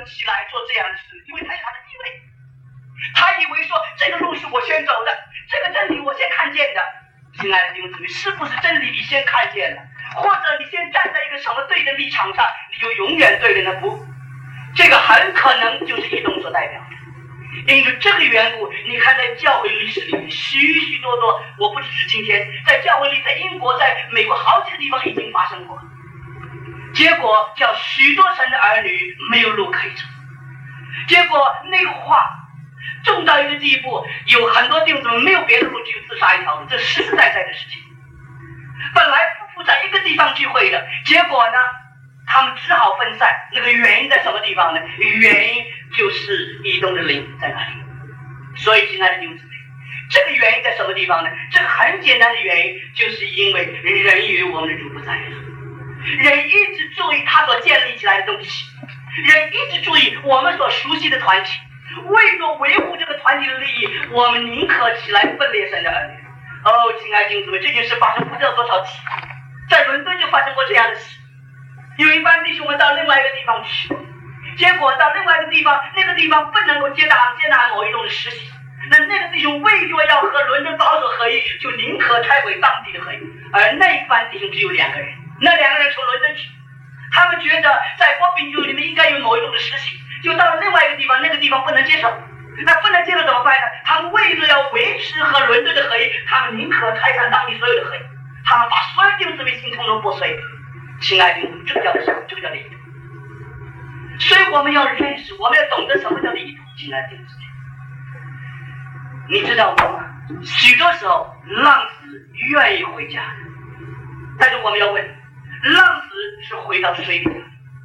起来做这样的事，因为他有他的地位。他以为说这个路是我先走的，这个真理我先看见的。亲爱的弟兄姊妹，是不是真理你先看见了，或者你先站在一个什么对的立场上，你就永远对的呢？不，这个很可能就是移动所代表的。因为这个缘故，你看在教会历史里面许许多多，我不只是今天在教会里，在英国在美国好几个地方已经发生过，结果叫许多神的儿女没有路可以走，结果内化重到一个地步，有很多弟兄姊妹没有别的路，只有自杀一条路，这实实在在的事情。本来夫妇在一个地方聚会的，结果呢他们只好分散。那个原因在什么地方呢？原因就是移动的灵在哪里。所以亲爱的弟兄姊妹，这个原因在什么地方呢？这个很简单的原因，就是因为人与我们的主不在了。人一直注意他所建立起来的东西，人一直注意我们所熟悉的团体，为了维护这个团体的利益，我们宁可起来分裂神的儿女。亲爱的弟兄姊妹，这件事发生不知道多少次，在伦敦就发生过这样的事。有一班弟兄们到另外一个地方去，结果到另外一个地方，那个地方不能够接纳某一种的实行，那个弟兄为着要和伦敦保守合一，就宁可拆毁当地的合一。而那一班弟兄只有2个人，那2个人从伦敦去，他们觉得在国宾酒里面应该有某一种的实行，就到了另外一个地方，那个地方不能接受。那不能接受怎么办呢？他们为了要维持和伦敦的合一，他们宁可拆散当地所有的合一，他们把所有弟兄姊妹心通通破碎。亲爱的弟兄，这个叫什么？这个叫利益。所以我们要认识，我们要懂得什么叫利益。亲爱的弟兄姊妹，你知道吗？许多时候浪子愿意回家的，但是我们要问，浪子是回到谁的家？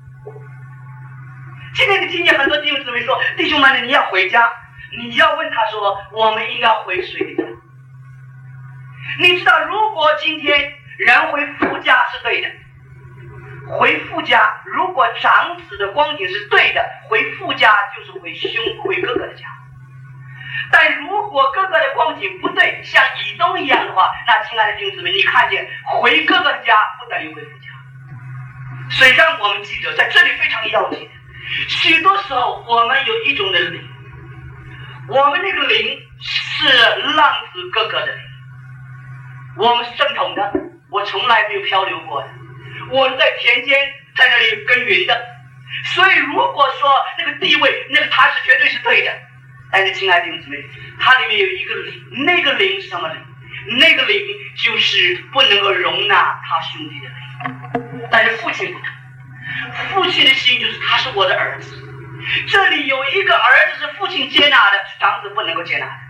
今天你听见很多弟兄姊妹说，弟兄们，你要回家，你要问他说，我们应该回谁的家？你知道，如果今天人回父家是对的，回父家，如果长子的光景是对的，回父家就是回哥哥的家。但如果哥哥的光景不对，像以东一样的话，那亲爱的弟兄姊妹，你看见回哥哥的家不等于回父家。所以让我们记得，在这里非常要紧，许多时候我们有一种的灵，我们那个灵是浪子哥哥的灵，我们是正统的，我从来没有漂流过的，我在田间在那里耕耘的。所以如果说那个地位，那个他是绝对是对的，但是亲爱的弟兄姊妹，它里面有一个灵，那个灵是什么灵？那个灵就是不能够容纳他兄弟的灵。但是父亲不同，父亲的心就是他是我的儿子，这里有一个儿子是父亲接纳的，是长子不能够接纳的。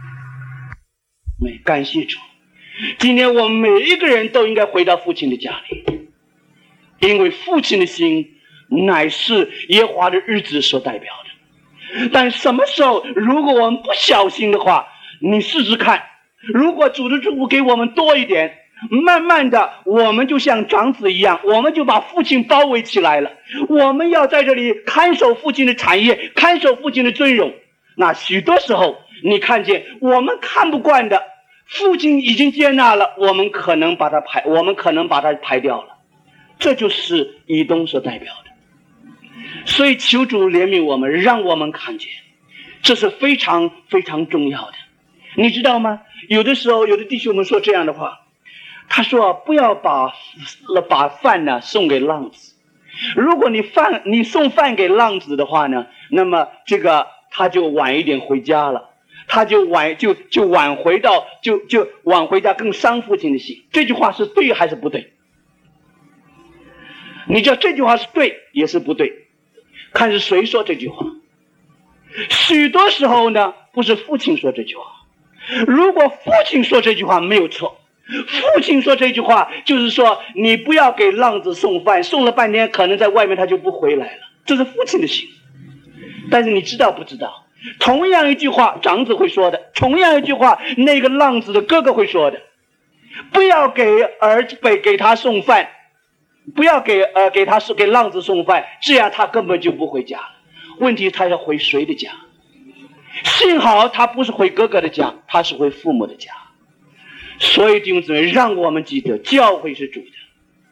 感谢主，今天我们每一个人都应该回到父亲的家里，因为父亲的心乃是耶和华的日子所代表的。但什么时候如果我们不小心的话，你试试看，如果主的祝福给我们多一点，慢慢的我们就像长子一样，我们就把父亲包围起来了。我们要在这里看守父亲的产业，看守父亲的尊荣。那许多时候你看见我们看不惯的，父亲已经接纳了，我们可能把他排掉了。这就是以东所代表的。所以求主怜悯我们，让我们看见，这是非常非常重要的。你知道吗？有的时候有的弟兄们说这样的话，他说不要把饭呢送给浪子，如果你送饭给浪子的话呢，那么这个他就晚一点回家了，他就晚回家，更伤父亲的心。这句话是对还是不对？你知道这句话是对也是不对，看是谁说这句话。许多时候呢，不是父亲说这句话。如果父亲说这句话没有错，父亲说这句话就是说，你不要给浪子送饭，送了半天可能在外面他就不回来了，这是父亲的心。但是你知道不知道，同样一句话长子会说的，同样一句话那个浪子的哥哥会说的，不要给他送饭，不要给浪子送饭，这样他根本就不回家了。问题他要回谁的家？幸好他不是回哥哥的家，他是回父母的家。所以弟兄姊妹，让我们记得教会是主的，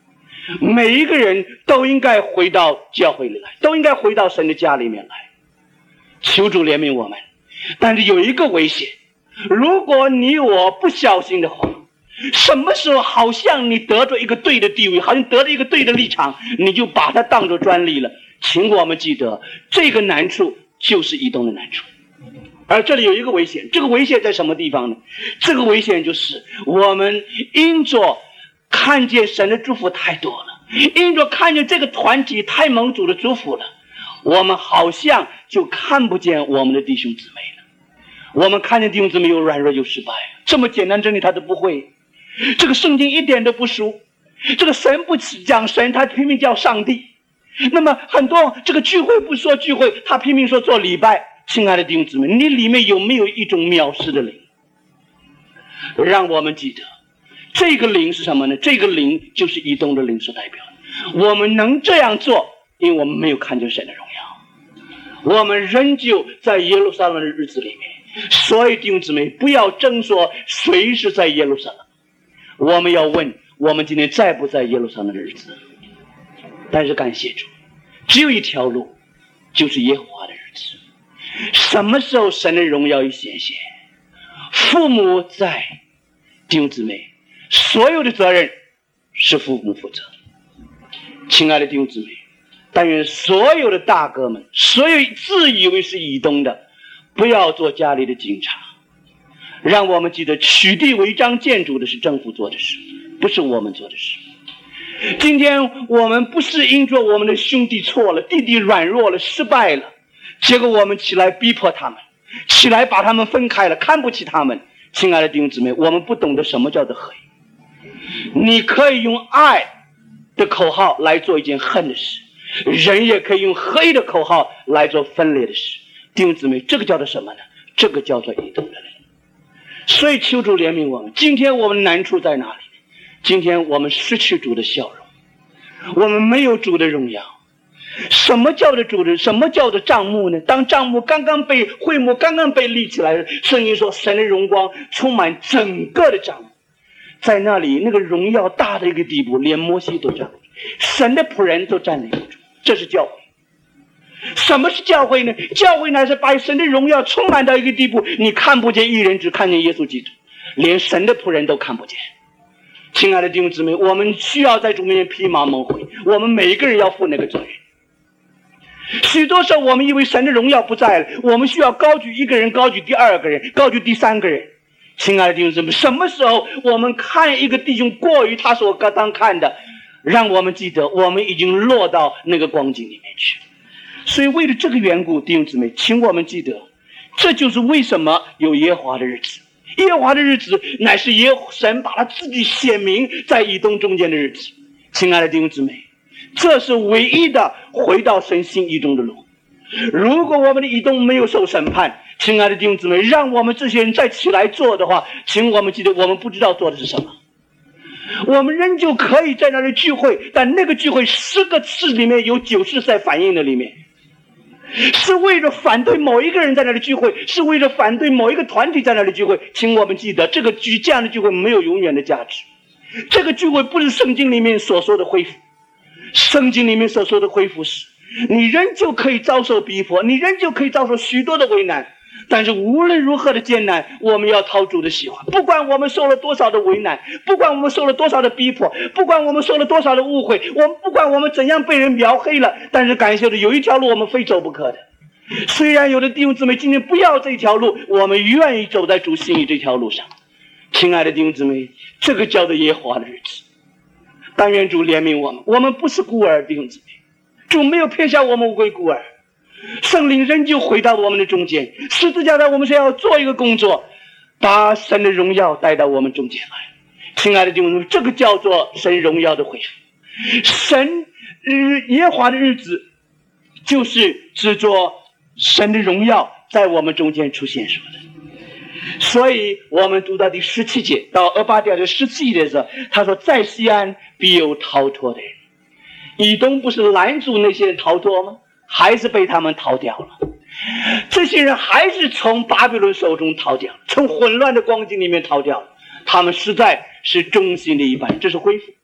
每一个人都应该回到教会里来，都应该回到神的家里面来。求主怜悯我们。但是有一个危险，如果你我不小心的话，什么时候好像你得着一个对的地位，好像得了一个对的立场，你就把它当作专利了。请我们记得，这个难处就是移动的难处。而这里有一个危险，这个危险在什么地方呢？这个危险就是我们因着看见神的祝福太多了，因着看见这个团体太蒙主的祝福了，我们好像就看不见我们的弟兄姊妹了。我们看见弟兄姊妹又软弱又失败，这么简单真理他都不会，这个圣经一点都不熟，这个神不讲神，他拼命叫上帝。那么很多这个聚会不说聚会，他拼命说做礼拜。亲爱的弟兄姊妹，你里面有没有一种藐视的灵？让我们记得，这个灵是什么呢？这个灵就是移动的灵所代表的。我们能这样做，因为我们没有看见神的荣耀。我们仍旧在耶路撒冷的日子里面，所以弟兄姊妹，不要争说谁是在耶路撒冷。我们要问，我们今天在不在耶路撒冷的日子？但是感谢主，只有一条路，就是耶和华的日子。什么时候神的荣耀一显现，父母在，弟兄姊妹，所有的责任是父母负责。亲爱的弟兄姊妹，但愿所有的大哥们，所有自以为是以东的，不要做家里的警察。让我们记得，取缔违章建筑的是政府做的事，不是我们做的事。今天我们不是因着我们的兄弟错了，弟弟软弱了，失败了，结果我们起来逼迫他们，起来把他们分开了，看不起他们。亲爱的弟兄姊妹，我们不懂得什么叫做恨。你可以用爱的口号来做一件恨的事，人也可以用黑的口号来做分裂的事。弟兄姊妹，这个叫做什么呢？这个叫做移动的人。所以求主怜悯我们。今天我们难处在哪里？今天我们失去主的笑容，我们没有主的荣耀。什么叫做主的？什么叫做帐幕呢？当帐幕会幕刚刚被立起来，圣经说神的荣光充满整个的帐幕，在那里那个荣耀大的一个地步，连摩西都站不住，神的仆人都站立不住。这是教会。什么是教会呢？教会乃是把神的荣耀充满到一个地步，你看不见一人，只看见耶稣基督，连神的仆人都看不见。亲爱的弟兄姊妹，我们需要在主面前披麻蒙灰，我们每一个人要负那个责任。许多时候我们以为神的荣耀不在了，我们需要高举一个人，高举第二个人，高举第三个人。亲爱的弟兄姊妹，什么时候我们看一个弟兄过于他所当看的，让我们记得我们已经落到那个光景里面去。所以为了这个缘故，弟兄姊妹，请我们记得，这就是为什么有耶和华的日子。耶和华的日子乃是神把他自己显明在以东中间的日子。亲爱的弟兄姊妹，这是唯一的回到神心意中的路。如果我们的以东没有受审判，亲爱的弟兄姊妹，让我们这些人再起来做的话，请我们记得，我们不知道做的是什么。我们仍旧可以在那里聚会，但那个聚会10个次里面有9次在反应的里面，是为了反对某一个人在那里聚会，是为了反对某一个团体在那里聚会。请我们记得，这样的聚会没有永远的价值。这个聚会不是圣经里面所说的恢复，圣经里面所说的恢复是你仍旧可以遭受逼迫，你仍旧可以遭受许多的为难，但是无论如何的艰难，我们要讨主的喜欢。不管我们受了多少的为难，不管我们受了多少的逼迫，不管我们受了多少的误会，不管我们怎样被人描黑了，但是感谢的有一条路我们非走不可的。虽然有的弟兄姊妹今天不要这条路，我们愿意走在主心意这条路上。亲爱的弟兄姊妹，这个叫做耶和华的日子。但愿主怜悯我们，我们不是孤儿，弟兄姊妹，主没有撇下我们为孤儿，圣灵仍旧回到我们的中间。十字架在我们身上要做一个工作，把神的荣耀带到我们中间来。亲爱的弟兄姊妹，这个叫做神荣耀的恢复。耶和华的日子就是指着神的荣耀在我们中间出现说的。所以我们读到第17节到28节的17节的时候，他说在西安必有逃脱的人。以东不是拦阻那些人逃脱吗？还是被他们逃掉了。这些人还是从巴比伦手中逃掉，从混乱的光景里面逃掉了。他们实在是忠心的一般，这是恢复。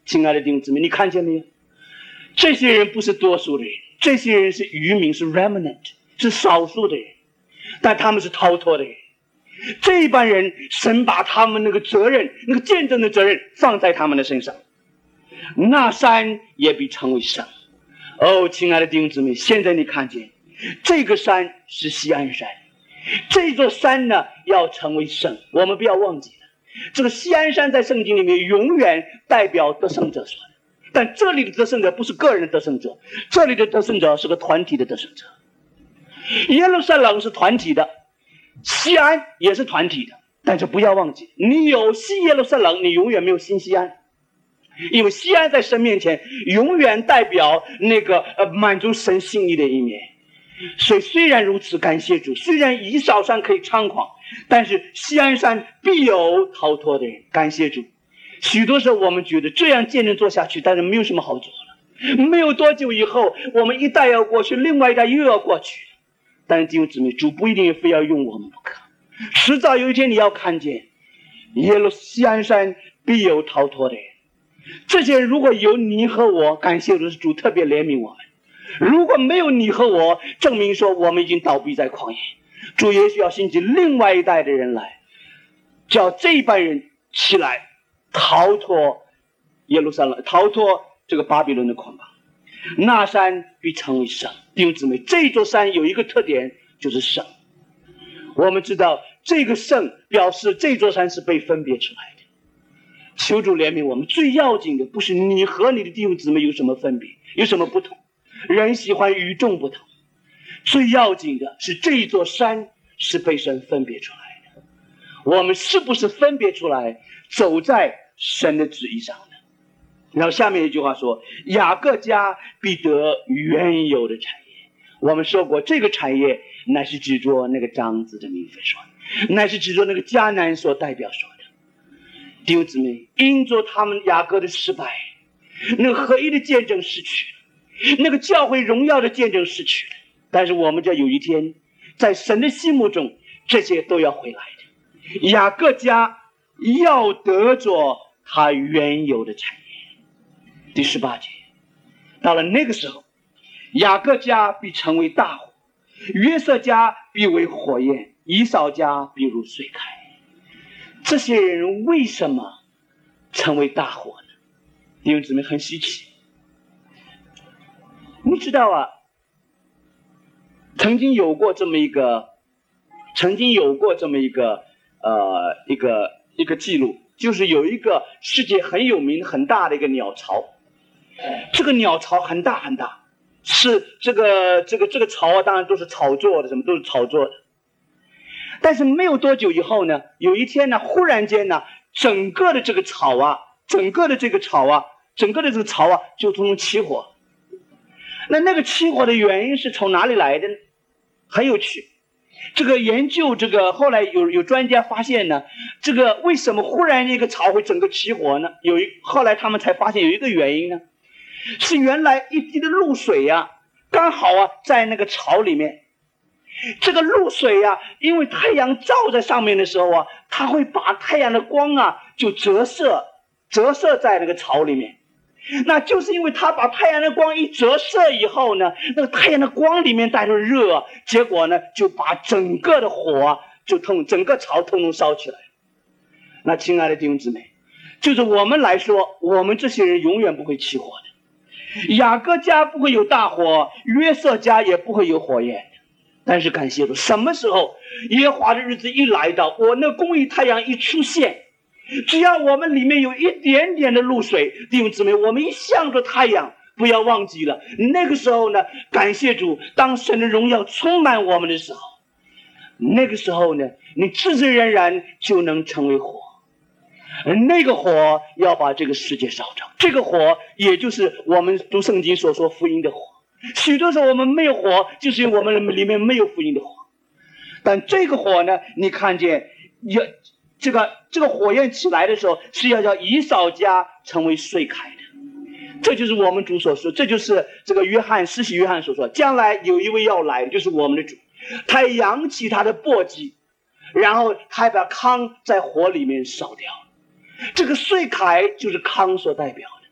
亲爱的弟兄姊妹，你看见没有？这些人不是多数的人，这些人是渔民，是 remnant， 是少数的人，但他们是逃脱的人。这一班人，神把他们那个责任，那个见证的责任放在他们的身上。那山也必成为圣。哦，亲爱的弟兄姊妹，现在你看见这个山是锡安山，这座山呢要成为圣。我们不要忘记了，这个锡安山在圣经里面永远代表得胜者说的，但这里的得胜者不是个人的得胜者，这里的得胜者是个团体的得胜者。耶路撒冷是团体的，锡安也是团体的，但是不要忘记，你有西耶路撒冷，你永远没有新锡安，因为锡安在神面前永远代表那个满足神心意的一面。所以虽然如此，感谢主，虽然以扫山可以猖狂，但是锡安山必有逃脱的人。感谢主，许多时候我们觉得这样见证做下去，但是没有什么好做了，没有多久以后，我们一代要过去，另外一代又要过去。但是弟兄姊妹，主不一定非要用我们不可，迟早有一天你要看见锡安山必有逃脱的人。这些人如果有你和我，感谢主特别怜悯我们。如果没有你和我，证明说我们已经倒闭在旷野。主也许要兴起另外一代的人来，叫这一班人起来逃脱耶路撒冷，逃脱这个巴比伦的捆绑。那山必成为圣。弟兄姊妹，这座山有一个特点，就是圣。我们知道这个圣表示这座山是被分别出来的。求主怜悯我们，最要紧的不是你和你的弟兄姊妹有什么分别，有什么不同，人喜欢与众不同，最要紧的是这座山是被神分别出来的。我们是不是分别出来走在神的旨意上的？然后下面一句话说，雅各家必得原有的产业。我们说过，这个产业乃是指着那个长子的名分说的，乃是指着那个迦南所代表说的。弟兄姊妹，因着他们雅各的失败，那个合一的见证失去了，那个教会荣耀的见证失去了。但是我们这有一天，在神的心目中，这些都要回来的。雅各家要得着他原有的产业。第18节，到了那个时候，雅各家必成为大火，约瑟家必为火焰，以扫家必如水开。这些人为什么成为大火呢？弟兄姊妹，很稀奇。你知道啊，曾经有过这么一个记录，就是有一个世界很有名很大的一个鸟巢。这个鸟巢很大很大，是这个巢啊，当然都是炒作的，什么都是炒作的。但是没有多久以后呢，有一天呢，忽然间呢，整个的这个巢啊就突然起火。那个起火的原因是从哪里来的呢？很有趣。这个研究后来有专家发现呢，这个为什么忽然一个巢会整个起火呢？后来他们才发现有一个原因呢，是原来一滴的露水啊，刚好啊在那个巢里面。这个露水啊，因为太阳照在上面的时候啊，它会把太阳的光啊就折射在那个巢里面。那就是因为它把太阳的光一折射以后呢，那个太阳的光里面带着热，结果呢就把整个的火啊整个巢通通烧起来。那亲爱的弟兄姊妹，就是我们来说，我们这些人永远不会起火的。雅各家不会有大火，约瑟家也不会有火焰。但是感谢主，什么时候耶和华的日子一来到，我那公义太阳一出现，只要我们里面有一点点的露水，弟兄姊妹，我们一向着太阳，不要忘记了，那个时候呢，感谢主，当神的荣耀充满我们的时候，那个时候呢，你自自然然就能成为火。那个火要把这个世界烧着，这个火也就是我们读圣经所说福音的火。许多时候我们没有火，就是因为我们里面没有福音的火。但这个火呢，你看见这个火焰起来的时候，是要叫以扫家成为水开的。这就是我们主所说，这就是这个施洗约翰所说，将来有一位要来，就是我们的主，他扬起他的簸箕，然后他把糠在火里面烧掉。这个水开就是糠所代表的。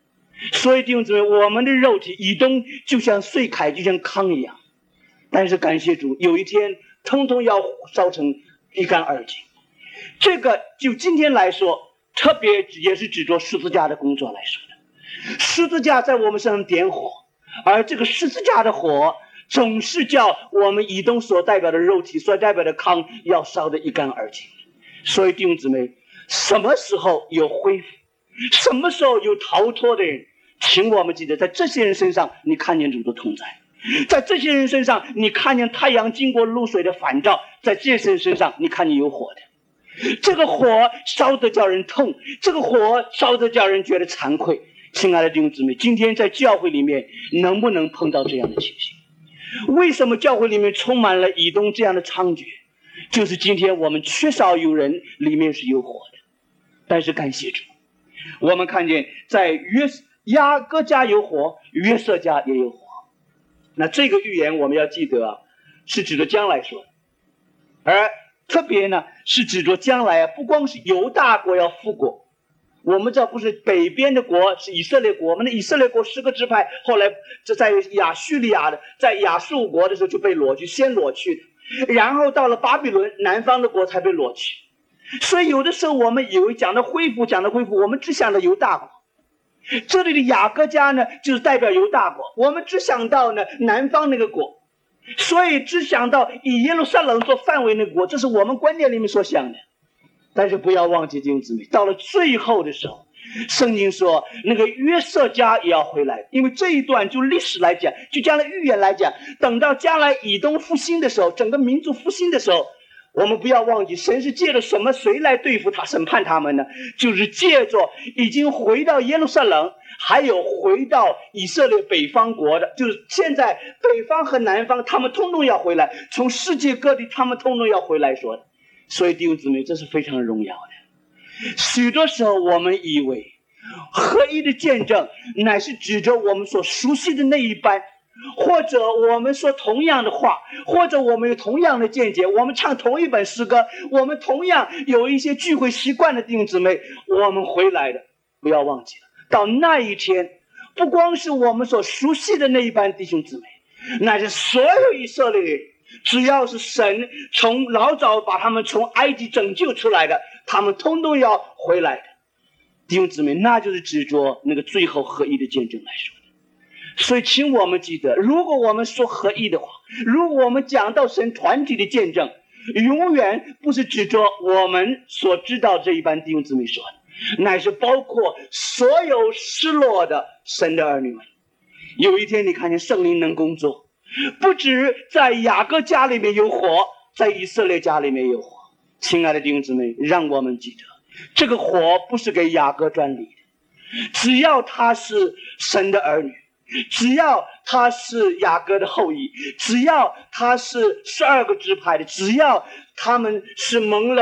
所以弟兄姊妹，我们的肉体以东就像岁凯，就像糠一样，但是感谢主，有一天通通要烧成一干二净。这个就今天来说，特别也是指着十字架的工作来说的。十字架在我们身上点火，而这个十字架的火总是叫我们以东所代表的肉体，所代表的糠要烧得一干二净。所以弟兄姊妹，什么时候有恢复，什么时候有逃脱的人，请我们记得，在这些人身上你看见主的同在，在这些人身上你看见太阳经过露水的反照，在这些人身上你看见有火的。这个火烧得叫人痛，这个火烧得叫人觉得惭愧。亲爱的弟兄姊妹，今天在教会里面能不能碰到这样的情形？为什么教会里面充满了以东这样的猖獗？就是今天我们缺少有人里面是有火的。但是感谢主，我们看见在雅各家有火，约瑟家也有火。那这个预言我们要记得是指着将来说的，而特别呢是指着将来不光是犹大国要复国，我们知道不是北边的国是以色列国，我们的以色列国10个支派，后来这在亚叙利亚的，在亚述国的时候就被掳去，先掳去的，然后到了巴比伦南方的国才被掳去。所以有的时候我们以为讲到恢复，我们只想到犹大国。这里的雅各家呢就是代表犹大国，我们只想到呢南方那个国，所以只想到以耶路撒冷做范围那个国，这是我们观念里面所想的。但是不要忘记弟兄姊妹，到了最后的时候，圣经说那个约瑟家也要回来，因为这一段就历史来讲，就将来预言来讲，等到将来以东复兴的时候，整个民族复兴的时候，我们不要忘记神是借着什么谁来对付他审判他们呢？就是借着已经回到耶路撒冷，还有回到以色列北方国的，就是现在北方和南方他们通通要回来，从世界各地他们通通要回来说的。所以弟兄姊妹，这是非常荣耀的。许多时候我们以为合一的见证乃是指着我们所熟悉的那一班，或者我们说同样的话，或者我们有同样的见解，我们唱同一本诗歌，我们同样有一些聚会习惯的弟兄姊妹，我们回来的。不要忘记了，到那一天不光是我们所熟悉的那一班弟兄姊妹，乃是所有以色列人，只要是神从老早把他们从埃及拯救出来的，他们通通要回来的。弟兄姊妹，那就是指着那个最后合一的见证来说的。所以请我们记得，如果我们说合一的话，如果我们讲到神团体的见证，永远不是指着我们所知道这一班弟兄姊妹说的，乃是包括所有失落的神的儿女们。有一天你看见圣灵能工作，不止在雅各家里面有火，在以色列家里面有火。亲爱的弟兄姊妹，让我们记得，这个火不是给雅各专利的，只要他是神的儿女，只要他是雅各的后裔，只要他是12个支派的，只要他们是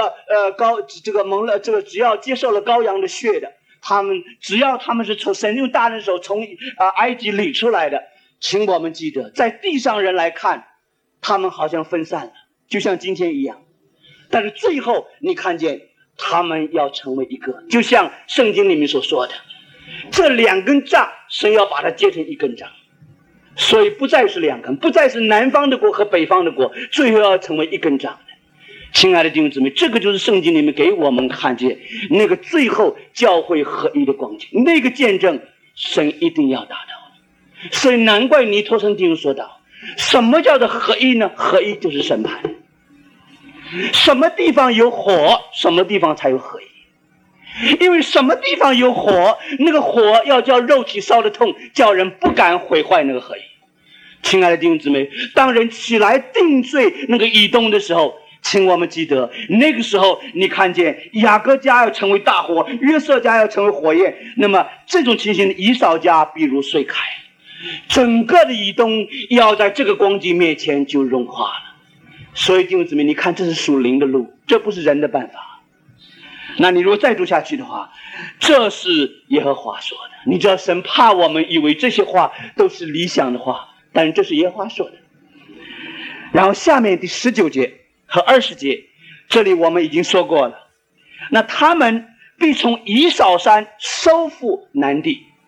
只要接受了羔羊的血的，只要他们是从神用大能手从埃及领出来的，请我们记得，在地上人来看，他们好像分散了，就像今天一样。但是最后你看见他们要成为一个，就像圣经里面所说的，这2根杖神要把它接成1根杖，所以不再是2根，不再是南方的国和北方的国，最后要成为1根杖的。亲爱的弟兄姊妹，这个就是圣经里面给我们看见那个最后教会合一的光景，那个见证神一定要达到。所以难怪尼托生弟兄说道，什么叫做合一呢？合一就是审判。什么地方有火，什么地方才有合一。因为什么地方有火，那个火要叫肉体烧得痛，叫人不敢毁坏那个合一。亲爱的弟兄姊妹，当人起来定罪那个以东的时候，请我们记得，那个时候你看见雅各家要成为大火，约瑟家要成为火焰，那么这种情形，以扫家必如水开，整个的以东要在这个光景面前就融化了。所以弟兄姊妹，你看这是属灵的路，这不是人的办法。那你如果再读下去的话，这是耶和华说的。你知道神怕我们以为这些话都是理想的话，但是这是耶和华说的。然后下面第19节和20节，这里我们已经说过了。那他们必从以扫山收复南地。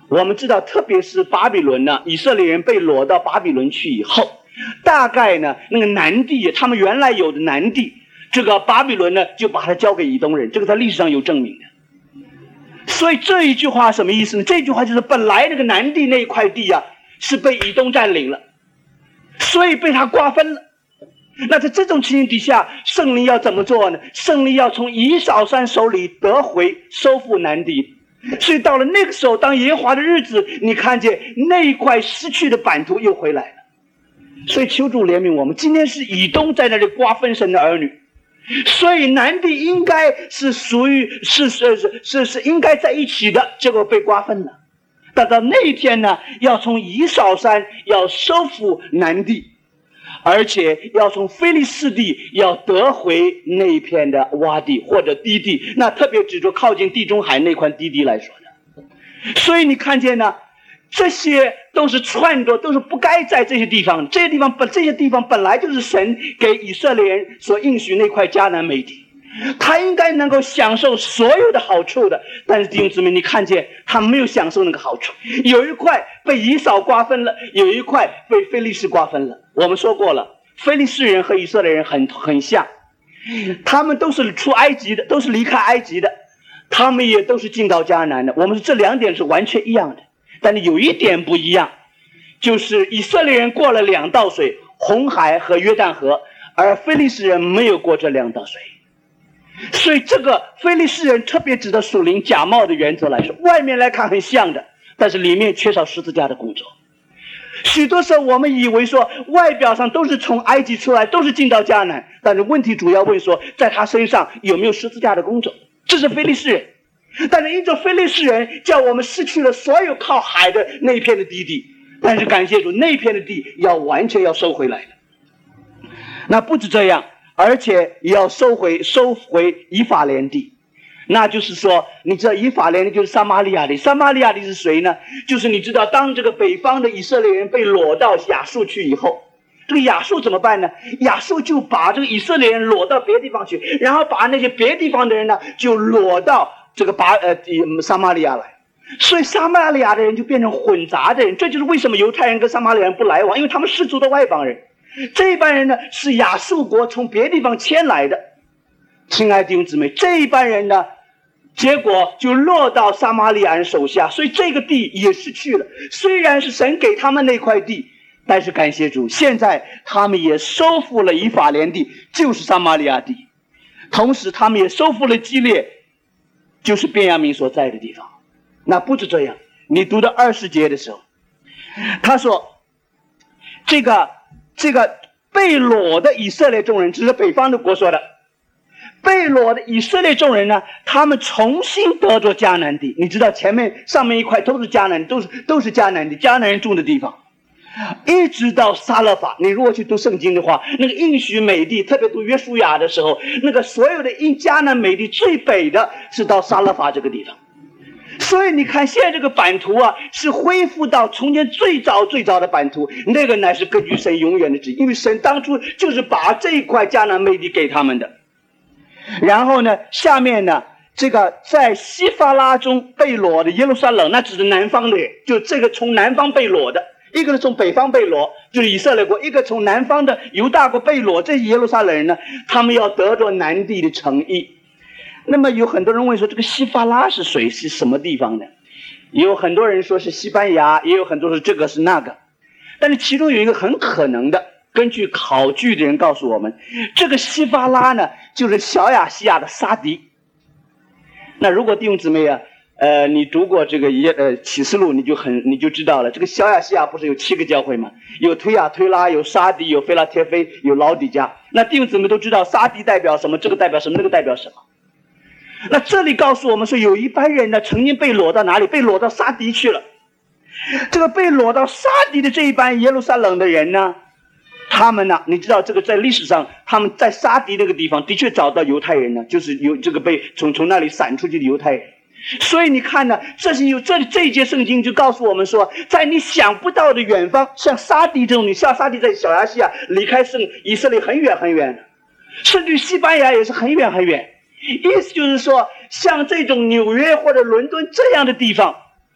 我们知道，特别是巴比伦呢，以色列人被掳到巴比伦去以后，大概呢那个南地，他们原来有的南地，这个巴比伦呢就把它交给以东人，这个在历史上有证明的。所以这一句话什么意思呢？这句话就是本来那个南地那一块地啊是被以东占领了，所以被他瓜分了。那在这种情形底下，圣灵要怎么做呢？圣灵要从以扫山手里得回收复南地。所以到了那个时候，当耶和华的日子，你看见那一块失去的版图又回来了。所以求主怜悯我们，今天是以东在那里瓜分神的儿女，所以南地应该是属于是应该在一起的，结果被瓜分了。但到那一天呢，要从以扫山要收复南地，而且要从非利士地要得回那一片的洼地或者低地，那特别指着靠近地中海那块低地来说的。所以你看见呢，这些都是串着，都是不该在这些地方。这些地方本来就是神给以色列人所应许那块迦南美地，他应该能够享受所有的好处的。但是弟兄姊妹，你看见他没有享受那个好处，有一块被以扫瓜分了，有一块被非利士瓜分了。我们说过了，非利士人和以色列人很像，他们都是出埃及的，都是离开埃及的，他们也都是进到迦南的。我们这两点是完全一样的，但是有一点不一样，就是以色列人过了两道水，红海和约旦河，而非利士人没有过这两道水。所以这个非利士人特别指的属灵假冒的原则来说，外面来看很像的，但是里面缺少十字架的工作。许多时候我们以为说外表上都是从埃及出来，都是进到迦南，但是问题主要问说在他身上有没有十字架的工作。这是非利士人，但是因着非利士人叫我们失去了所有靠海的那一片的低地，但是感谢主，那一片的地要完全要收回来的。那不止这样，而且也要收回以法莲地。那就是说，你知道以法莲地就是撒玛利亚地。撒玛利亚地是谁呢？就是你知道，当这个北方的以色列人被掳到亚述去以后，这个亚述怎么办呢？亚述就把这个以色列人掳到别的地方去，然后把那些别的地方的人呢就掳到这个撒玛利亚来。所以撒玛利亚的人就变成混杂的人。这就是为什么犹太人跟撒玛利亚人不来往，因为他们是族的外邦人。这一班人呢是亚述国从别的地方迁来的。亲爱的弟兄姊妹，这一班人呢结果就落到撒玛利亚人手下，所以这个地也失去了。虽然是神给他们那块地，但是感谢主，现在他们也收复了以法莲地，就是撒玛利亚地。同时他们也收复了基列，就是便雅悯所在的地方。那不止这样，你读到20节的时候，他说这个被掳的以色列众人，这是北方的国说的，被掳的以色列众人呢，他们重新得着迦南地。你知道上面一块都是迦南，都是迦南地，迦南人住的地方，一直到撒勒法。你如果去读圣经的话，那个应许美地，特别读约书亚的时候，那个所有的迦南美地最北的是到撒勒法这个地方。所以你看现在这个版图啊，是恢复到从前最早的版图，那个乃是根据神永远的旨意，因为神当初就是把这一块迦南美地给他们的。然后呢，下面呢，这个在西法拉中被掳的耶路撒冷，那只是南方的人，就这个从南方被掳的，一个是从北方被掳，就是以色列国；一个从南方的犹大国被掳，这些耶路撒冷人呢，他们要得着南地的诚意。那么有很多人问说，这个西法拉是谁？是什么地方呢？有很多人说是西班牙，也有很多说这个是那个，但是其中有一个很可能的，根据考据的人告诉我们，这个西法拉呢，就是小亚细亚的撒迪。那如果弟兄姊妹啊，你读过这个启示录，你就知道了。这个小亚细亚不是有7个教会吗？有推亚推拉，有沙迪，有菲拉铁菲，有老底嘉。那弟兄姊妹都知道，沙迪代表什么，这个代表什么，那个代表什么。那这里告诉我们说，有一班人呢，曾经被掳到哪里？被掳到沙迪去了。这个被掳到沙迪的这一班耶路撒冷的人呢，他们呢，你知道这个在历史上，他们在沙迪那个地方的确找到犹太人呢，就是有这个被从那里散出去的犹太人。所以你看呢，这一节圣经就告诉我们说，在你想不到的远方，像沙迪这种，你像沙迪在小亚细亚离开以色列很远很远的，甚至西班牙也是很远很远。意思就是说，像这种纽约或者伦敦这样的地方，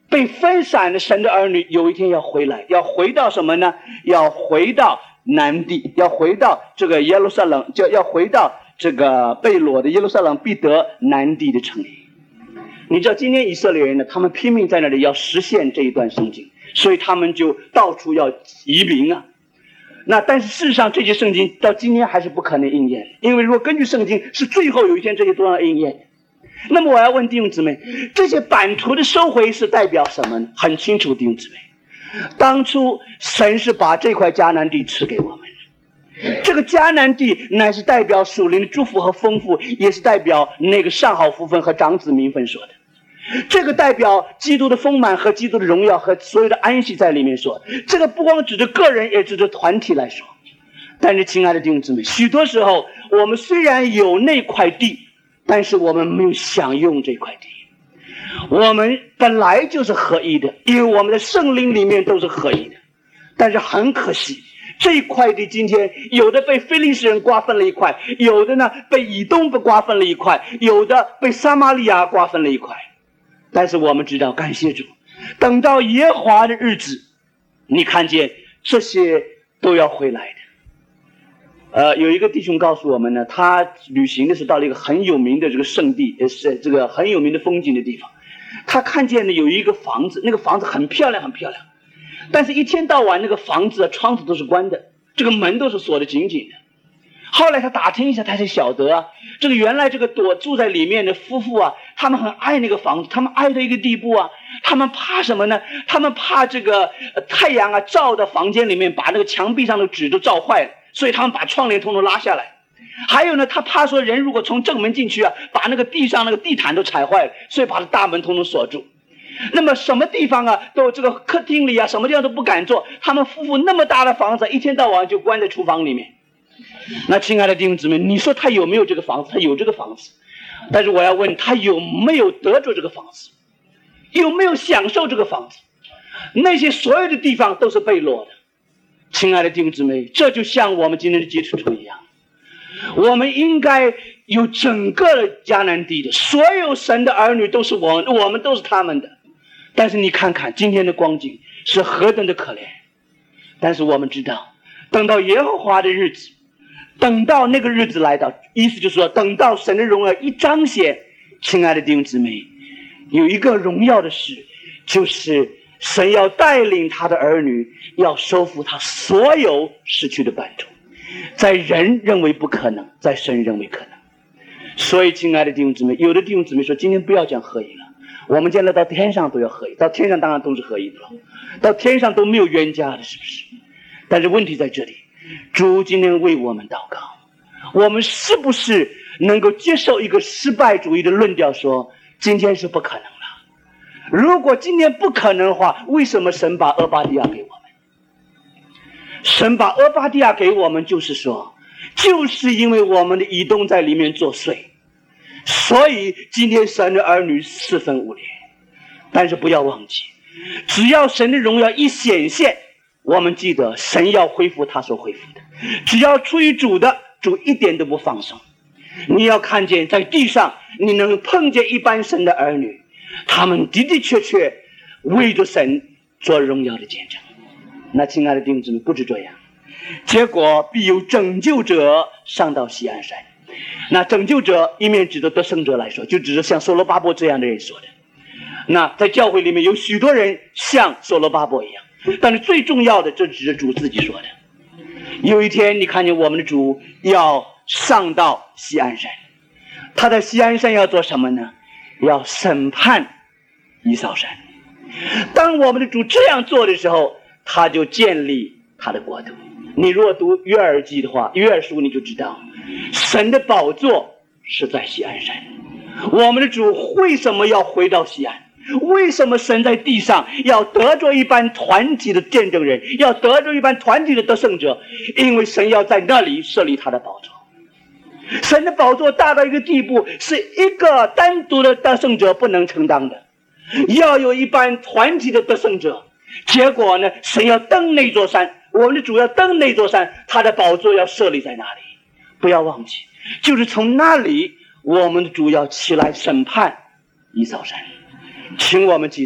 被分散的神的儿女有一天要回来，要回到什么呢？要回到南地，要回到这个耶路撒冷，要回到这个被掳的耶路撒冷必得南地的城里。你知道今天以色列人呢，他们拼命在那里要实现这一段圣经，所以他们就到处要移民啊。那但是事实上这些圣经到今天还是不可能应验的，因为如果根据圣经是最后有一天这些都要应验的。那么我要问弟兄姊妹，这些版图的收回是代表什么呢？很清楚，弟兄姊妹，当初神是把这块迦南地赐给我们的，这个迦南地乃是代表属灵的祝福和丰富，也是代表那个上好福分和长子名分说的。这个代表基督的丰满和基督的荣耀和所有的安息在里面说，这个不光指着个人，也指着团体来说。但是亲爱的弟兄姊妹，许多时候我们虽然有那块地，但是我们没有享用这块地。我们本来就是合一的，因为我们的圣灵里面都是合一的，但是很可惜，这一块地今天有的被非利士人瓜分了一块，有的呢被以东瓜分了一块，有的被撒玛利亚瓜分了一块。但是我们知道，感谢主，等到耶和华的日子，你看见这些都要回来的。有一个弟兄告诉我们呢，他旅行的时候到了一个很有名的这个圣地，也是这个很有名的风景的地方。他看见呢有一个房子，那个房子很漂亮很漂亮，但是一天到晚那个房子窗子都是关的，这个门都是锁得紧紧的。后来他打听一下，他才晓得啊，这个原来这个住在里面的夫妇啊，他们很爱那个房子，他们爱到一个地步啊，他们怕什么呢？他们怕这个太阳啊照到房间里面，把那个墙壁上的纸都照坏了，所以他们把窗帘统统拉下来。还有呢，他怕说人如果从正门进去啊，把那个地上那个地毯都踩坏了，所以把大门统统锁住。那么什么地方啊，都这个客厅里啊，什么地方都不敢坐。他们夫妇那么大的房子，一天到晚就关在厨房里面。那亲爱的弟兄姊妹，你说他有没有这个房子？他有这个房子，但是我要问他有没有得着这个房子，有没有享受这个房子？那些所有的地方都是被掳的。亲爱的弟兄姊妹，这就像我们今天的基督徒一样，我们应该有整个的迦南地的，所有神的儿女都是我们都是他们的。但是你看看今天的光景是何等的可怜。但是我们知道，等到耶和华的日子，等到那个日子来到，意思就是说等到神的荣耀一彰显，亲爱的弟兄姊妹，有一个荣耀的事，就是神要带领他的儿女要收复他所有失去的版图，在人认为不可能，在神认为可能。所以亲爱的弟兄姊妹，有的弟兄姊妹说今天不要讲合一了，我们将来到天上都要合一，到天上当然都是合一的了，到天上都没有冤家的，是不是？但是问题在这里，主今天为我们祷告，我们是不是能够接受一个失败主义的论调，说今天是不可能了？如果今天不可能的话，为什么神把俄巴底亚给我们？神把俄巴底亚给我们，就是说，就是因为我们的以东在里面作祟，所以今天神的儿女四分五裂。但是不要忘记，只要神的荣耀一显现，我们记得神要恢复他所恢复的，只要出于主的，主一点都不放松。你要看见在地上你能碰见一般神的儿女，他们的的确确为着神做荣耀的见证。那亲爱的弟兄姊妹，不止这样，结果必有拯救者上到锡安山。那拯救者一面指着得胜者来说，就指着像所罗巴伯这样的人说的。那在教会里面有许多人像所罗巴伯一样，但是最重要的，这只是主自己说的。有一天你看见我们的主要上到锡安山，他在锡安山要做什么呢？要审判以扫山。当我们的主这样做的时候，他就建立他的国度。你如果读约珥记的话，约珥书你就知道，神的宝座是在锡安山。我们的主为什么要回到锡安？为什么神在地上要得着一般团体的见证人，要得着一般团体的得胜者？因为神要在那里设立他的宝座。神的宝座大到一个地步，是一个单独的得胜者不能承担的，要有一般团体的得胜者。结果呢，神要登那座山，我们的主要登那座山，他的宝座要设立在哪里？不要忘记，就是从那里我们的主要起来审判以扫山。请我们记得，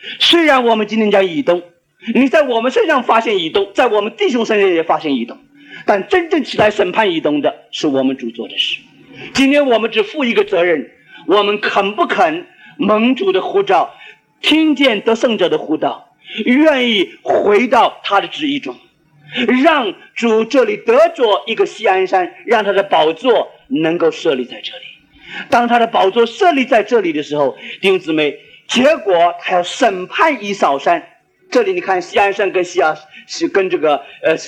虽然我们今天讲移动，你在我们身上发现移动，在我们弟兄身上也发现移动，但真正起来审判移动的是我们主做的事。今天我们只负一个责任，我们肯不肯蒙主的呼召，听见得胜者的呼召，愿意回到他的旨意中，让主这里得着一个锡安山，让他的宝座能够设立在这里。当他的宝座设立在这里的时候，弟兄姊妹，结果他要审判以扫山。这里你看锡安山跟跟这个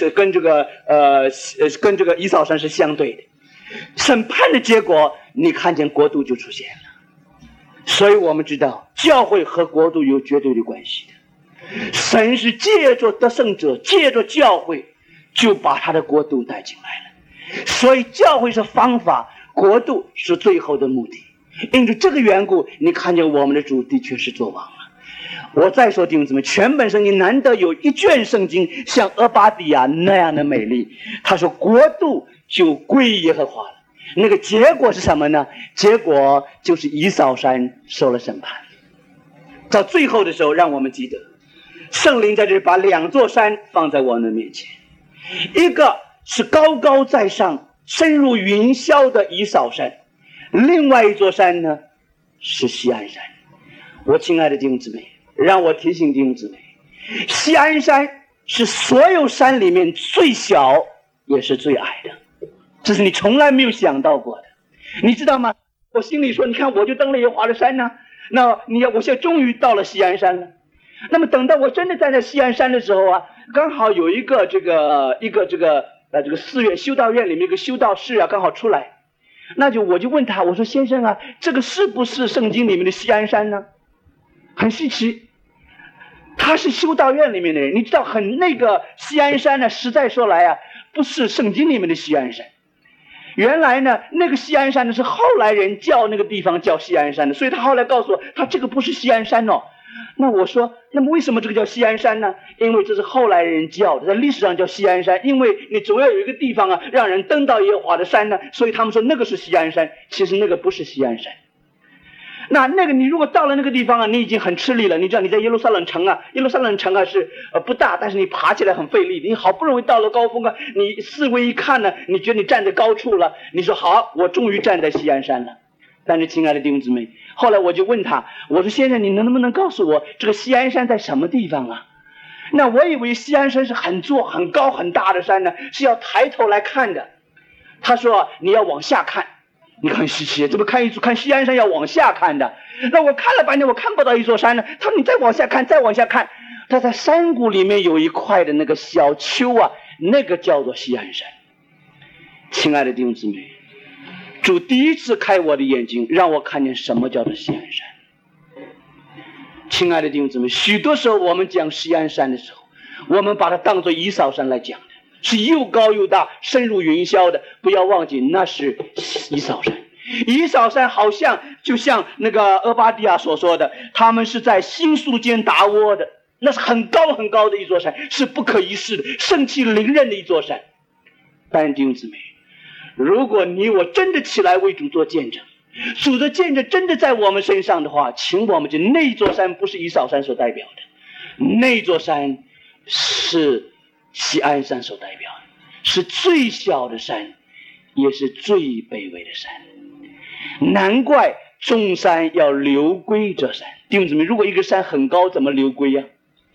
以扫山是相对的。审判的结果，你看见国度就出现了。所以我们知道教会和国度有绝对的关系的。神是借着得胜者，借着教会就把他的国度带进来了。所以教会是方法，国度是最后的目的。因此这个缘故，你看见我们的主的确是作王了。我再说弟兄姊妹，全本圣经难得有一卷圣经像俄巴底亚那样的美丽。他说国度就归耶和华了。那个结果是什么呢？结果就是以扫山受了审判。到最后的时候，让我们记得圣灵在这里把两座山放在我们的面前，一个是高高在上深入云霄的以扫山，另外一座山呢是锡安山。我亲爱的弟兄姊妹，让我提醒弟兄姊妹，锡安山是所有山里面最小也是最矮的，这是你从来没有想到过的，你知道吗？我心里说，你看我就登了耶和华的山呢，那我现在终于到了锡安山了。那么等到我真的站在锡安山的时候啊，刚好有一个这个寺院修道院里面一个修道士啊，刚好出来，我就问他，我说先生啊，这个是不是圣经里面的锡安山呢？很稀奇，他是修道院里面的人，你知道那个锡安山呢，实在说来啊，不是圣经里面的锡安山。原来呢，那个锡安山呢是后来人叫那个地方叫锡安山的，所以他后来告诉我，他这个不是锡安山哦。那我说，那么为什么这个叫锡安山呢？因为这是后来人叫的，在历史上叫锡安山，因为你总要有一个地方啊，让人登到耶和华的山呢，所以他们说那个是锡安山，其实那个不是锡安山。那个你如果到了那个地方啊，你已经很吃力了。你知道你在耶路撒冷城啊是不大，但是你爬起来很费力。你好不容易到了高峰啊，你四围一看呢，你觉得你站在高处了，你说好，我终于站在锡安山了。但是亲爱的弟兄姊妹，后来我就问他，我说先生，你能不能告诉我这个锡安山在什么地方啊？那我以为锡安山是很高很大的山呢，是要抬头来看的。他说你要往下看。你看稀奇，这不看锡安山要往下看的。那我看了半天，我看不到一座山呢。他说你再往下看，再往下看。他在山谷里面有一块的那个小丘啊，那个叫做锡安山。亲爱的弟兄姊妹，主第一次开我的眼睛，让我看见什么叫做锡安山。亲爱的弟兄姊妹，许多时候我们讲锡安山的时候，我们把它当作以扫山来讲的，是又高又大深入云霄的。不要忘记那是以扫山。以扫山好像就像那个俄巴底亚所说的，他们是在星宿间打窝的，那是很高很高的一座山，是不可一世的盛气凌人的一座山。但弟兄姊妹，如果你我真的起来为主做见证，主的见证真的在我们身上的话，请我们就那座山不是以扫山所代表的，那座山是锡安山所代表的，是最小的山，也是最卑微的山。难怪众山要流归这山。弟兄姊妹，如果一个山很高，怎么流归呀？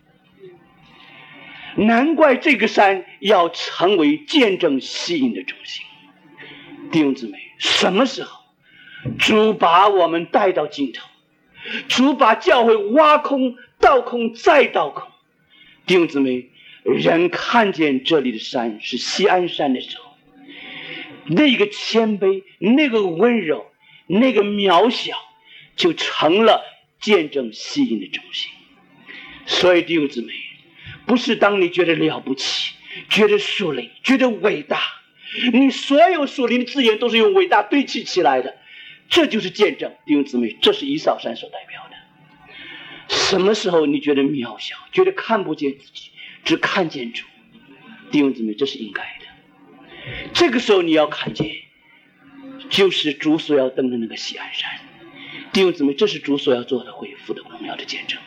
难怪这个山要成为见证吸引的中心。弟兄姊妹，什么时候主把我们带到尽头，主把教会挖空倒空再倒空，弟兄姊妹，人看见这里的山是锡安山的时候，那个谦卑，那个温柔，那个渺小，就成了见证吸引的中心。所以弟兄姊妹，不是当你觉得了不起，觉得属灵，觉得伟大，你所有属灵的字眼都是用伟大堆砌起来的，这就是见证。弟兄姊妹，这是以扫山所代表的。什么时候你觉得渺小，觉得看不见自己，只看见主，弟兄姊妹，这是应该的。这个时候你要看见，就是主所要登的那个锡安山。弟兄姊妹，这是主所要做的恢复的荣耀的见证。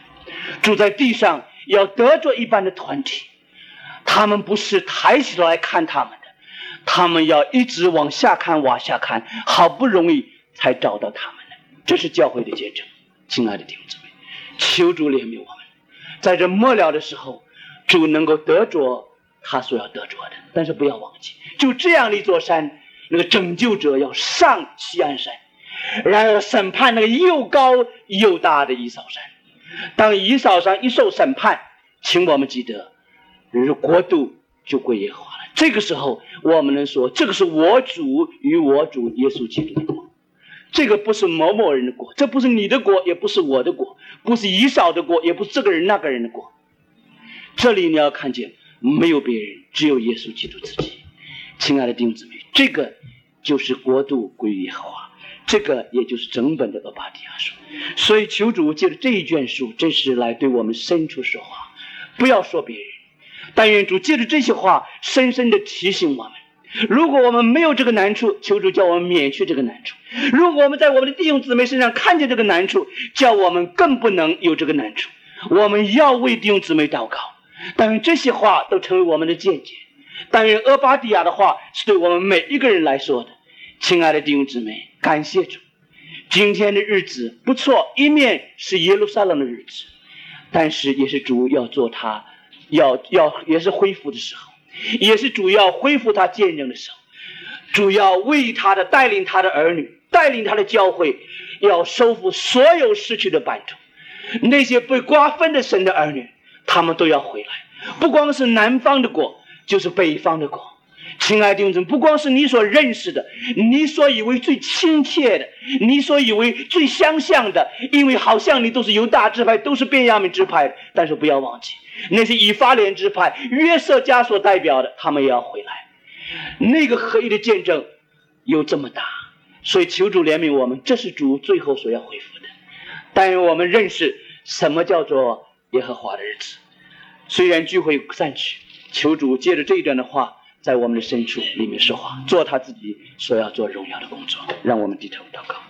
住在地上要得着一般的团体，他们不是抬起来看他们的，他们要一直往下看往下看，好不容易才找到他们的。这是教会的见证。亲爱的弟兄姊妹，求主怜悯我们，在这末了的时候，主能够得着他所要得着的。但是不要忘记，就这样的一座山，那个拯救者要上锡安山，然而审判那个又高又大的以扫山。当以扫山一受审判，请我们记得国度就归耶和华了。这个时候我们能说，这个是我主与我主耶稣基督的国，这个不是某某人的国，这不是你的国，也不是我的国，不是以扫的国，也不是这个人那个人的国。这里你要看见，没有别人，只有耶稣基督自己。亲爱的弟兄姊妹，这个就是国度归于耶和华，这个也就是整本的俄巴底亚书。所以求主借着这一卷书，真是来对我们深处说话，不要说别人。但愿主借着这些话深深的提醒我们，如果我们没有这个难处，求主叫我们免去这个难处；如果我们在我们的弟兄姊妹身上看见这个难处，叫我们更不能有这个难处。我们要为弟兄姊妹祷告，但愿这些话都成为我们的见解。但愿俄巴底亚的话是对我们每一个人来说的。亲爱的弟兄姊妹，感谢主，今天的日子不错，一面是耶路撒冷的日子，但是也是主要做他也是恢复的时候，也是主要恢复他见证的时候。主要为他的带领他的儿女，带领他的教会，要收复所有失去的版图。那些被瓜分的神的儿女，他们都要回来，不光是南方的国，就是北方的国。亲爱的弟兄姊妹，不光是你所认识的，你所以为最亲切的，你所以为最相像的，因为好像你都是犹大支派，都是便雅悯支派的，但是不要忘记，那是以法莲支派约瑟家所代表的，他们也要回来。那个合一的见证有这么大，所以求主怜悯我们，这是主最后所要恢复的。但愿我们认识什么叫做耶和华的日子。虽然聚会散去，求主借着这一段的话在我们的深处里面说话，做他自己所要做荣耀的工作。让我们低头祷告。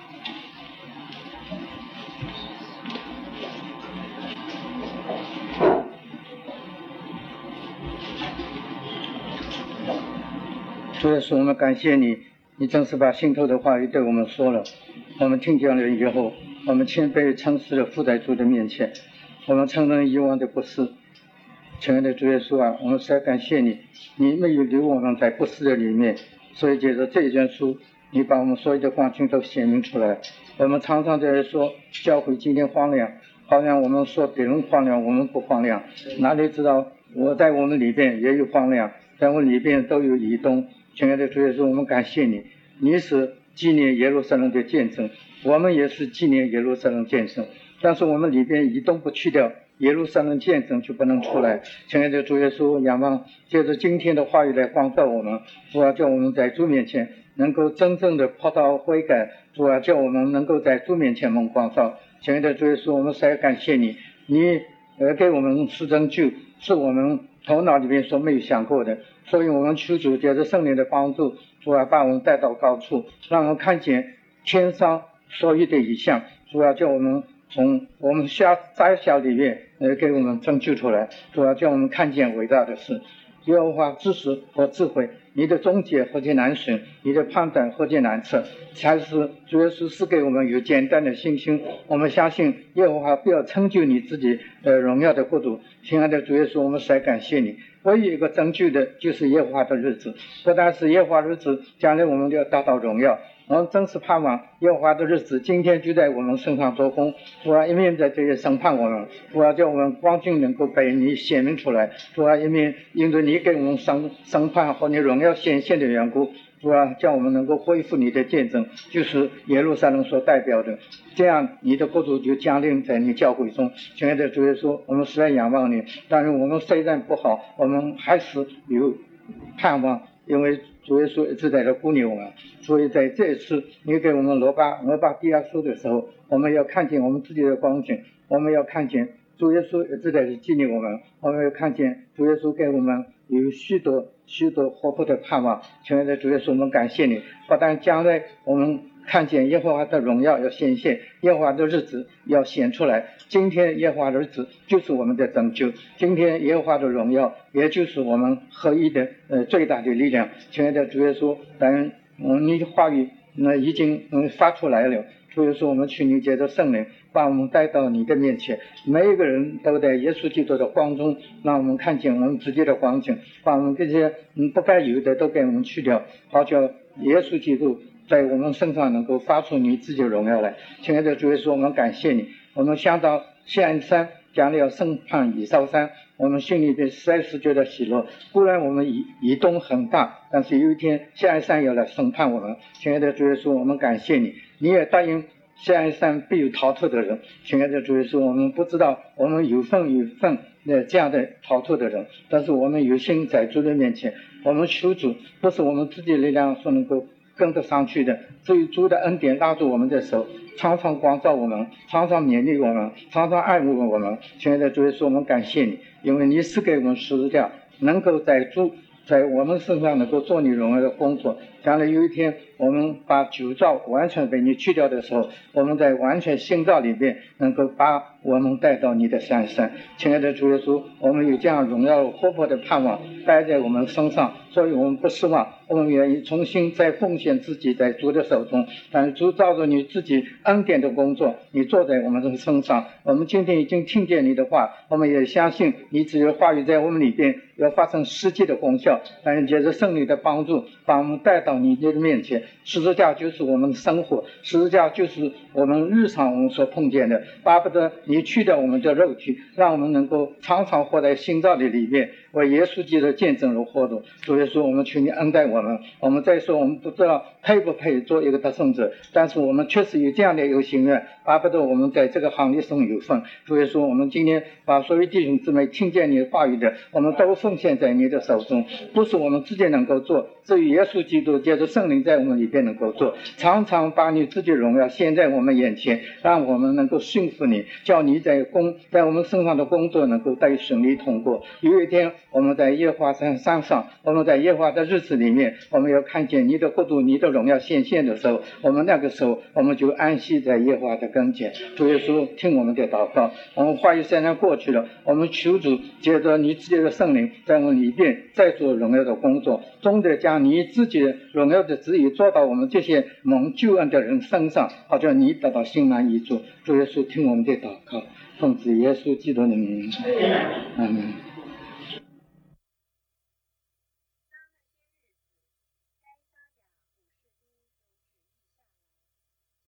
主耶稣，我们感谢你，你正是把心头的话语对我们说了，我们听见了以后，我们谦卑诚实的伏在主的面前，我们承认以往的不是。亲爱的主耶稣啊，我们实在感谢你，你没有留我们在不是的里面，所以借着这一卷书，你把我们所有的话全都显明出来。我们常常在说教会今天荒凉，好像我们说别人荒凉，我们不荒凉，哪里知道我在我们里边也有荒凉，在我们里边都有移动。亲爱的主耶稣，我们感谢你，你是纪念耶路撒冷的见证，我们也是纪念耶路撒冷见证，但是我们里边移动不去掉，耶路撒冷见证就不能出来。亲爱的主耶稣，仰望借着今天的话语来光照我们，主啊，叫我们在主面前能够真正的葡萄悔改，主啊，叫我们能够在主面前蒙光照。亲爱的主耶稣，我们实在感谢你，你给我们施拯救，是我们头脑里面所没有想过的，所以我们求主借着圣灵的帮助，主啊，把我们带到高处，让我们看见天上所有的异象，主啊，叫我们从我们窄小里面给我们拯救出来，主要叫我们看见伟大的事。耶和华知识和智慧，你的终结何其难寻，你的判断何其难测，才是主耶稣是给我们有简单的信心。我们相信耶和华必要成就你自己荣耀的国度。亲爱的主耶稣，我们实在感谢你，唯一一个拯救的就是耶和华的日子，不但是耶和华的日子，将来我们就要达到荣耀。我们真是盼望耶和华的日子今天就在我们身上做工，主啊，一面在这里审判我们，主啊，叫我们光景能够被你显明出来，主啊，一面因着你给我们审判和你荣耀显现的缘故，主啊，叫我们能够恢复你的见证，就是耶路撒冷所代表的，这样你的国度就降临在你教会中。亲爱的主耶稣，我们实在仰望你，但是我们虽然不好，我们还是有盼望，因为主耶稣一直在这鼓励我们，所以在这一次你给我们俄巴底亚书的时候，我们要看见我们自己的光景，我们要看见主耶稣一直在这激励我们，我们要看见主耶稣给我们有许多活泼的盼望。亲爱的主耶稣，我们感谢你，不但将来我们看见耶和华的荣耀要显现，耶和华的日子要显出来。今天耶和华的日子就是我们的拯救，今天耶和华的荣耀也就是我们合一的最大的力量。亲爱的主耶稣，你的话语已经发出来了。主耶稣，我们求你借着圣灵把我们带到你的面前，每一个人都在耶稣基督的光中，让我们看见我们自己的光景，把我们这些不该有的都给我们去掉，好叫耶稣基督在我们身上能够发出你自己的荣耀来。亲爱的主耶稣，我们感谢你。我们想到锡安山将来要审判以扫山，我们心里边实在是觉得喜乐。固然我们移动很大，但是有一天锡安山要来审判我们。亲爱的主耶稣，我们感谢你，你也答应锡安山必有逃脱的人。亲爱的主耶稣，我们不知道我们有份这样的逃脱的人，但是我们有心在主的面前，我们求主，不是我们自己的力量所能够跟得上去的，至于主的恩典拉住我们的手，常常光照我们，常常勉励我们，常常爱慕我们。亲爱的主耶稣，我们感谢你，因为你是给我们十字架，能够在我们身上能够做你荣耀的工作。将来有一天我们把旧造完全被你去掉的时候，我们在完全新造里面能够把我们带到你的山上。亲爱的主耶稣，我们有这样荣耀活泼的盼望带在我们身上，所以我们不失望，我们愿意重新再奉献自己在主的手中。但是主照着你自己恩典的工作，你坐在我们的身上。我们今天已经听见你的话，我们也相信你自己的话语在我们里边要发生实际的功效。但是借着圣灵的帮助，把我们带到你的面前。十字架就是我们的生活，十字架就是我们日常我们所碰见的。巴不得你去掉我们的肉体，让我们能够常常活在新造的里面，为耶稣基督见证而活动。主耶稣，我们求你恩待我们。我们再说我们不知道配不配做一个得胜者，但是我们确实有这样的一个心愿，巴不得我们在这个行列中有份。主耶稣，我们今天把所有弟兄姊妹听见你的话语的，我们都奉献在你的手中，不是我们自己能够做，至于耶稣基督借着圣灵在我们里边能够做。常常把你自己的荣耀现在我们眼前，让我们能够信服你，叫你在我们身上的工作能够带顺利通过。有一天我们在耶和华山上，我们在耶和华的日子里面，我们要看见你的国度你的荣耀显现的时候，我们那个时候我们就安息在耶和华的跟前。主耶稣，听我们的祷告。我们话语虽然过去了，我们求主借着你自己的圣灵在我们里边再做荣耀的工作，终的将你自己的荣耀的旨意做到我们这些蒙救恩的人身上，好叫你得到心满意足。主耶稣，听我们的祷告，奉主耶稣基督的名，阿门。